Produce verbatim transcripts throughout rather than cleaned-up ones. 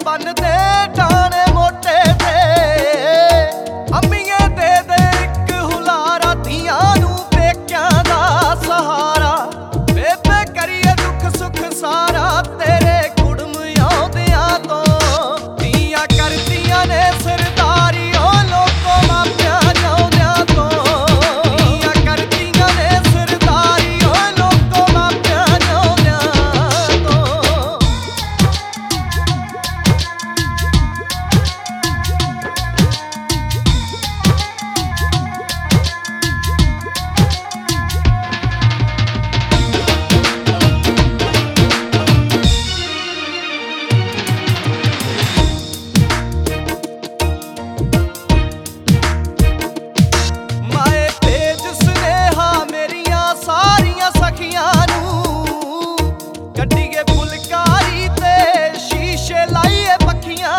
बनदे टाणे मोटे ते अम्मीए दे दे इक हुलारा धियां नूं पेकियां दा सहारा बेबे करिए दुख सुख सारा तेरे कुड़म आउंदियां तो धियां करदियां ने सरदारी ओ लोको मापियां जाउंदियां तो धियां करदियां ने सरदारी ओ लोको मापियां जाउंदियां तो कड्डीए फुलकारी ते शीशे लाइए पखियां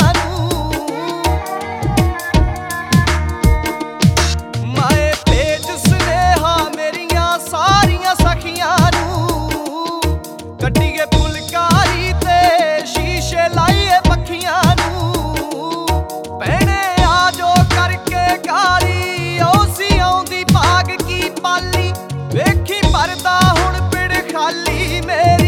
माए भेज सुनेहा मेरिया सारिया सखियां कड्डीए फुलकारी ते शीशे लाइए पखियां भैणे आजो करके गाली ओसी आउंदी भाग की पाली वेखी परदा हुण पिड़ खाली मेरे